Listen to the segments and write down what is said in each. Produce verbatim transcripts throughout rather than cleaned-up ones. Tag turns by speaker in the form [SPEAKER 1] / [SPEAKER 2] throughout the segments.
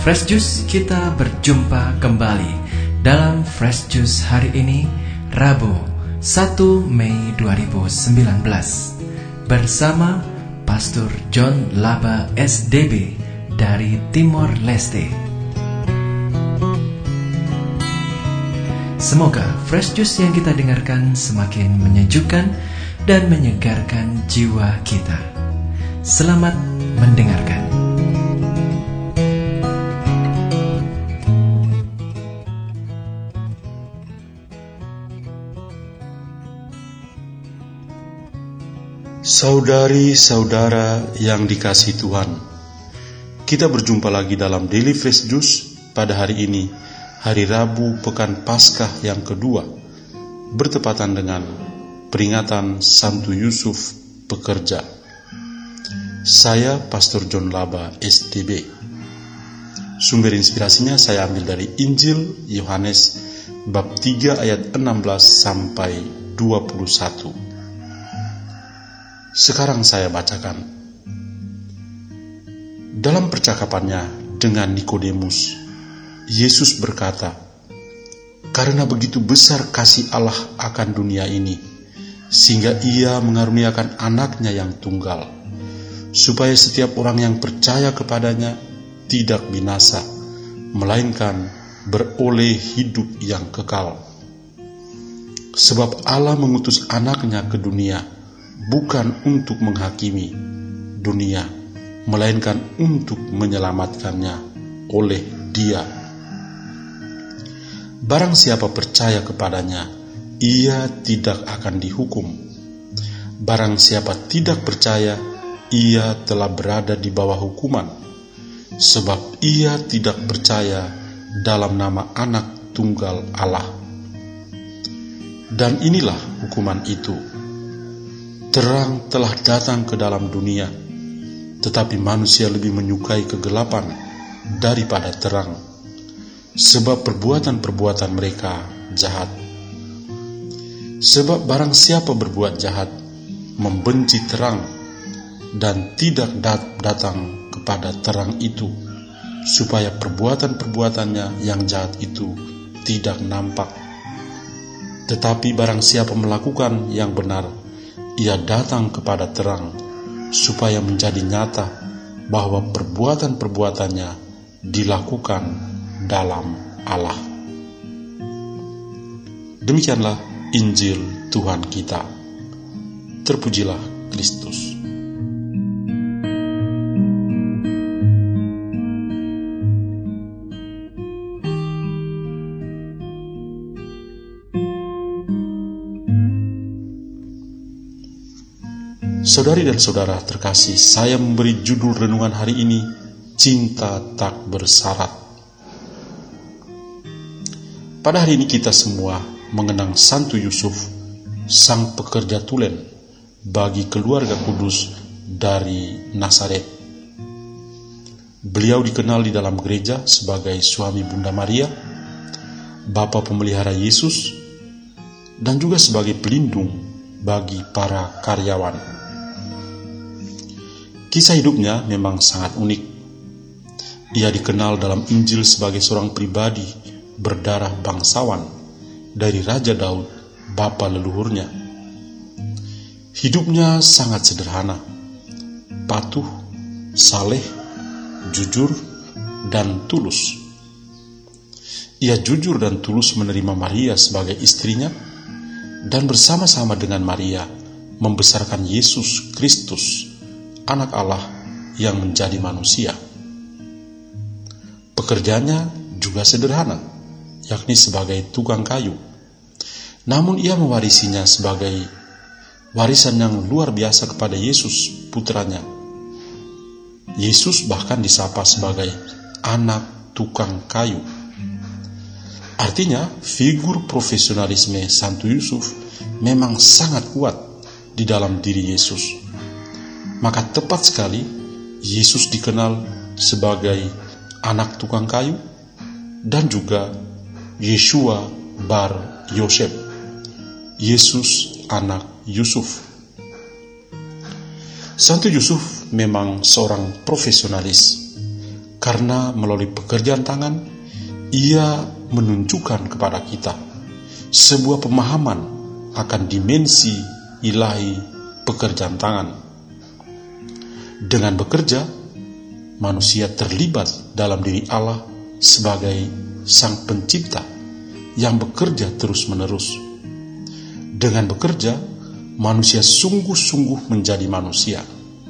[SPEAKER 1] Fresh Juice, kita berjumpa kembali dalam Fresh Juice hari ini, Rabu satu Mei dua ribu sembilan belas, bersama Pastor John Laba S D B dari Timor Leste. Semoga Fresh Juice yang kita dengarkan semakin menyejukkan dan menyegarkan jiwa kita. Selamat mendengarkan.
[SPEAKER 2] Saudari-saudara yang dikasihi Tuhan, kita berjumpa lagi dalam Daily Fresh Juice pada hari ini, hari Rabu Pekan Paskah yang kedua, bertepatan dengan peringatan Santo Yusuf Pekerja. Saya Pastor John Laba S D B. Sumber inspirasinya saya ambil dari Injil Yohanes bab tiga ayat enam belas sampai dua puluh satu. Sekarang saya bacakan. Dalam percakapannya dengan Nikodemus, Yesus berkata, "Karena begitu besar kasih Allah akan dunia ini, sehingga Ia mengaruniakan anaknya yang tunggal, supaya setiap orang yang percaya kepadanya tidak binasa, melainkan beroleh hidup yang kekal. Sebab Allah mengutus anaknya ke dunia, bukan untuk menghakimi dunia, melainkan untuk menyelamatkannya oleh Dia. Barang siapa percaya kepadanya, ia tidak akan dihukum. Barang siapa tidak percaya, ia telah berada di bawah hukuman, sebab ia tidak percaya dalam nama Anak Tunggal Allah. Dan inilah hukuman itu: terang telah datang ke dalam dunia, tetapi manusia lebih menyukai kegelapan daripada terang, sebab perbuatan-perbuatan mereka jahat. Sebab barang siapa berbuat jahat, membenci terang, dan tidak dat- datang kepada terang itu, supaya perbuatan-perbuatannya yang jahat itu tidak nampak. Tetapi barang siapa melakukan yang benar, ia datang kepada terang, supaya menjadi nyata bahwa perbuatan-perbuatannya dilakukan dalam Allah." Demikianlah Injil Tuhan kita. Terpujilah Kristus. Saudari dan saudara terkasih, saya memberi judul renungan hari ini, Cinta Tak Bersyarat. Pada hari ini kita semua mengenang Santo Yusuf, sang pekerja tulen bagi keluarga kudus dari Nazaret. Beliau dikenal di dalam gereja sebagai suami Bunda Maria, bapa pemelihara Yesus, dan juga sebagai pelindung bagi para karyawan. Kisah hidupnya memang sangat unik. Ia dikenal dalam Injil sebagai seorang pribadi berdarah bangsawan dari Raja Daud, bapa leluhurnya. Hidupnya sangat sederhana, patuh, saleh, jujur, dan tulus. Ia jujur dan tulus menerima Maria sebagai istrinya, dan bersama-sama dengan Maria membesarkan Yesus Kristus, Anak Allah yang menjadi manusia. Pekerjaannya juga sederhana, yakni sebagai tukang kayu. Namun ia mewarisinya sebagai warisan yang luar biasa kepada Yesus, putranya. Yesus bahkan disapa sebagai anak tukang kayu. Artinya, figur profesionalisme Santo Yusuf memang sangat kuat di dalam diri Yesus. Maka tepat sekali Yesus dikenal sebagai anak tukang kayu, dan juga Yeshua bar Yosef, Yesus anak Yusuf. Santo Yusuf memang seorang profesionalis, karena melalui pekerjaan tangan, Ia menunjukkan kepada kita sebuah pemahaman akan dimensi ilahi pekerjaan tangan. Dengan bekerja, manusia terlibat dalam diri Allah sebagai Sang Pencipta yang bekerja terus-menerus. Dengan bekerja, manusia sungguh-sungguh menjadi manusia.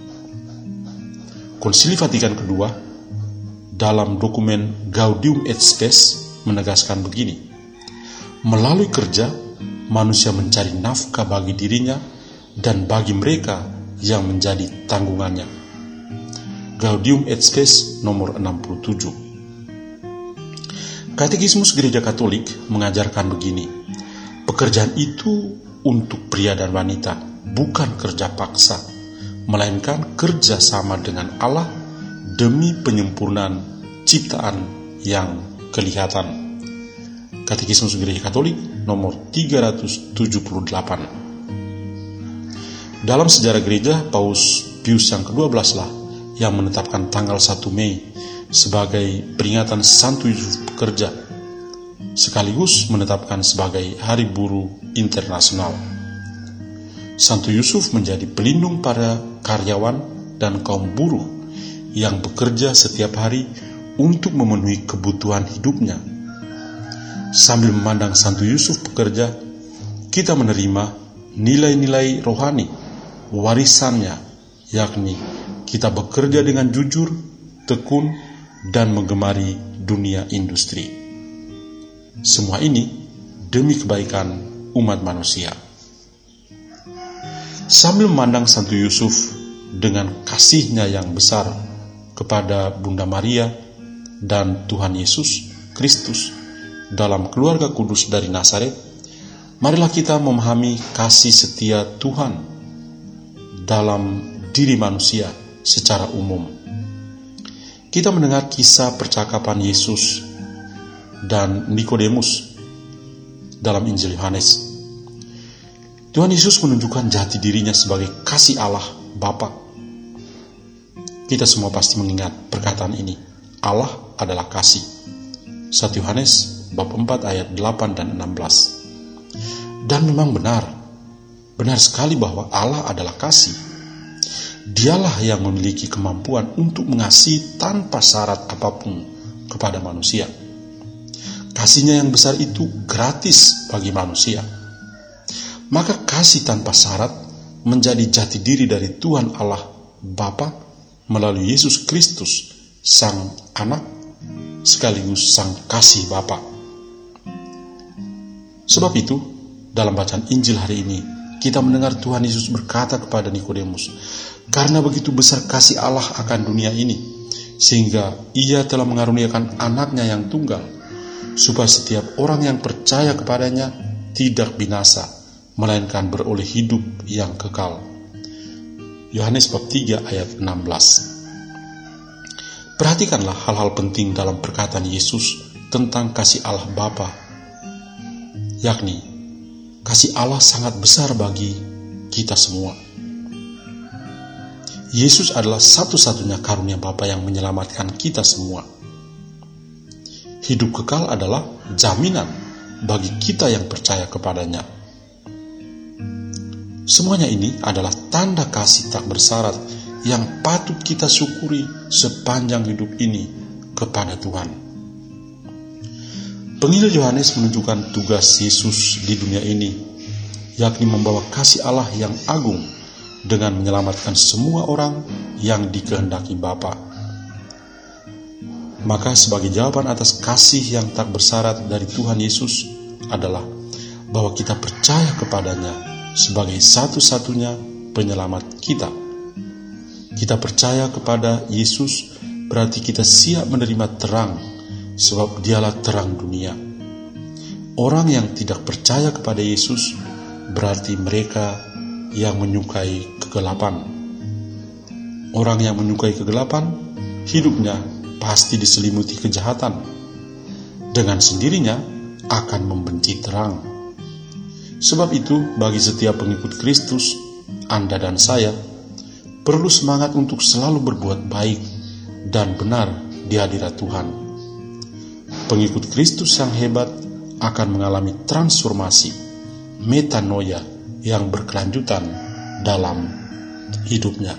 [SPEAKER 2] Konsili Vatikan kedua dalam dokumen Gaudium et Spes menegaskan begini: melalui kerja, manusia mencari nafkah bagi dirinya dan bagi mereka yang menjadi tanggungannya. Gaudium et Spes nomor enam puluh tujuh. Katekismus Gereja Katolik mengajarkan begini: pekerjaan itu untuk pria dan wanita, bukan kerja paksa, melainkan kerja sama dengan Allah demi penyempurnaan ciptaan yang kelihatan. Katekismus Gereja Katolik nomor tiga ratus tujuh puluh delapan. Dalam sejarah gereja, Paus Pius yang kedua belas lah yang menetapkan tanggal satu Mei sebagai peringatan Santo Yusuf Pekerja, sekaligus menetapkan sebagai Hari Buruh Internasional. Santo Yusuf menjadi pelindung para karyawan dan kaum buruh yang bekerja setiap hari untuk memenuhi kebutuhan hidupnya. Sambil memandang Santo Yusuf Pekerja, kita menerima nilai-nilai rohani warisannya, yakni kita bekerja dengan jujur, tekun, dan menggemari dunia industri. Semua ini demi kebaikan umat manusia. Sambil memandang Santo Yusuf dengan kasihnya yang besar kepada Bunda Maria dan Tuhan Yesus Kristus dalam keluarga kudus dari Nazaret, marilah kita memahami kasih setia Tuhan dalam diri manusia secara umum. Kita mendengar kisah percakapan Yesus dan Nikodemus dalam Injil Yohanes. Tuhan Yesus menunjukkan jati dirinya sebagai kasih Allah Bapa. Kita semua pasti mengingat perkataan ini: Allah adalah kasih. satu Yohanes bab empat ayat delapan dan enam belas. Dan memang benar, benar sekali bahwa Allah adalah kasih. Dialah yang memiliki kemampuan untuk mengasihi tanpa syarat apapun kepada manusia. Kasih-Nya yang besar itu gratis bagi manusia. Maka kasih tanpa syarat menjadi jati diri dari Tuhan Allah Bapa melalui Yesus Kristus, Sang Anak, sekaligus Sang Kasih Bapa. Sebab itu, dalam bacaan Injil hari ini, kita mendengar Tuhan Yesus berkata kepada Nikodemus, karena begitu besar kasih Allah akan dunia ini, sehingga Ia telah mengaruniakan anaknya yang tunggal, supaya setiap orang yang percaya kepadanya tidak binasa, melainkan beroleh hidup yang kekal. Yohanes bab tiga ayat enam belas. Perhatikanlah hal-hal penting dalam perkataan Yesus tentang kasih Allah Bapa, yakni kasih Allah sangat besar bagi kita semua. Yesus adalah satu-satunya karunia Bapa yang menyelamatkan kita semua. Hidup kekal adalah jaminan bagi kita yang percaya kepadanya. Semuanya ini adalah tanda kasih tak bersyarat yang patut kita syukuri sepanjang hidup ini kepada Tuhan. Penginjil Yohanes menunjukkan tugas Yesus di dunia ini, yakni membawa kasih Allah yang agung dengan menyelamatkan semua orang yang dikehendaki Bapa. Maka sebagai jawaban atas kasih yang tak bersyarat dari Tuhan Yesus adalah bahwa kita percaya kepadanya sebagai satu-satunya penyelamat kita. Kita percaya kepada Yesus berarti kita siap menerima terang, sebab Dialah terang dunia. Orang yang tidak percaya kepada Yesus berarti mereka yang menyukai kegelapan. Orang yang menyukai kegelapan, hidupnya pasti diselimuti kejahatan. Dengan sendirinya akan membenci terang. Sebab itu, bagi setiap pengikut Kristus, Anda dan saya perlu semangat untuk selalu berbuat baik dan benar di di hadirat Tuhan. Pengikut Kristus yang hebat akan mengalami transformasi, metanoia yang berkelanjutan dalam hidupnya.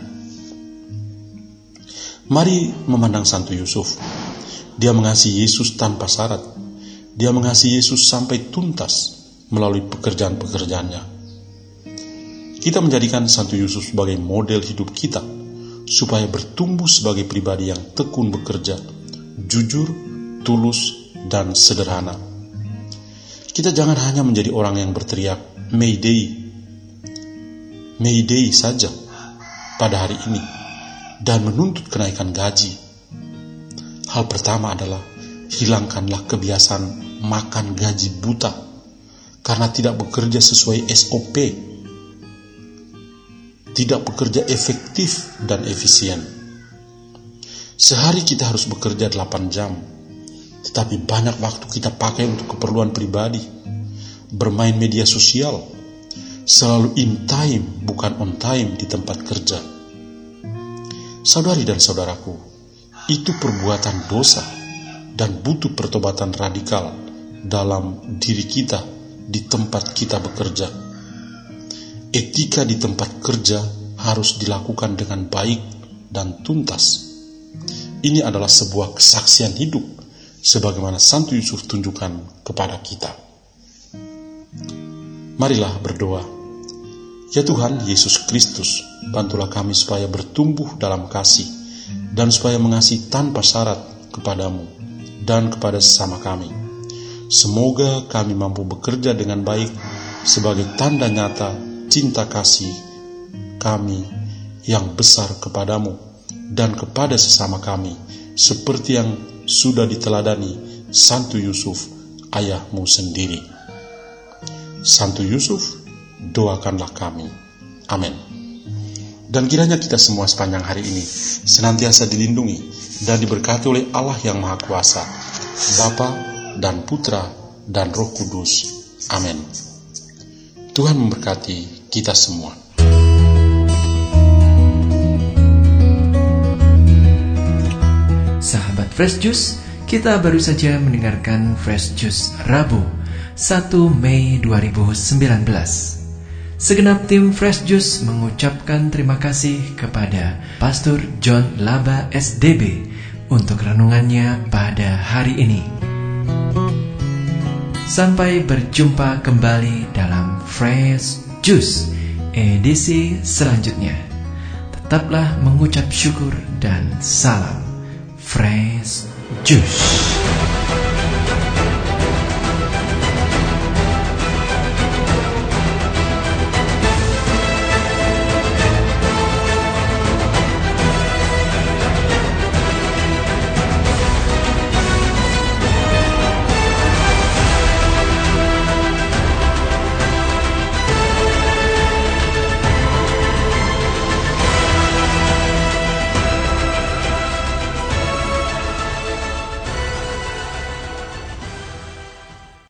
[SPEAKER 2] Mari memandang Santo Yusuf. Dia mengasihi Yesus tanpa syarat. Dia mengasihi Yesus sampai tuntas melalui pekerjaan-pekerjaannya. Kita menjadikan Santo Yusuf sebagai model hidup kita, supaya bertumbuh sebagai pribadi yang tekun bekerja, jujur, tulus, dan sederhana. Kita jangan hanya menjadi orang yang berteriak Mayday, Mayday saja pada hari ini dan menuntut kenaikan gaji. Hal pertama adalah hilangkanlah kebiasaan makan gaji buta karena tidak bekerja sesuai S O P, tidak bekerja efektif dan efisien. Sehari kita harus bekerja delapan jam, tetapi banyak waktu kita pakai untuk keperluan pribadi, bermain media sosial, selalu in time bukan on time di tempat kerja. Saudari dan saudaraku, itu perbuatan dosa dan butuh pertobatan radikal dalam diri kita di tempat kita bekerja. Etika di tempat kerja harus dilakukan dengan baik dan tuntas. Ini adalah sebuah kesaksian hidup sebagaimana Santo Yusuf tunjukkan kepada kita. Marilah berdoa. Ya Tuhan Yesus Kristus, bantulah kami supaya bertumbuh dalam kasih dan supaya mengasihi tanpa syarat kepadamu dan kepada sesama kami. Semoga kami mampu bekerja dengan baik sebagai tanda nyata cinta kasih kami yang besar kepadamu dan kepada sesama kami, seperti yang sudah diteladani Santo Yusuf, ayahmu sendiri. Santo Yusuf, doakanlah kami. Amin. Dan kiranya kita semua sepanjang hari ini senantiasa dilindungi dan diberkati oleh Allah yang Maha Kuasa, Bapa dan Putra dan Roh Kudus. Amin. Tuhan memberkati kita semua.
[SPEAKER 1] Sahabat Fresh Juice, kita baru saja mendengarkan Fresh Juice Rabu satu Mei dua ribu sembilan belas. Segenap tim Fresh Juice mengucapkan terima kasih kepada Pastor John Laba S D B untuk renungannya pada hari ini. Sampai berjumpa kembali dalam Fresh Juice edisi selanjutnya. Tetaplah mengucap syukur dan salam Fresh Juice.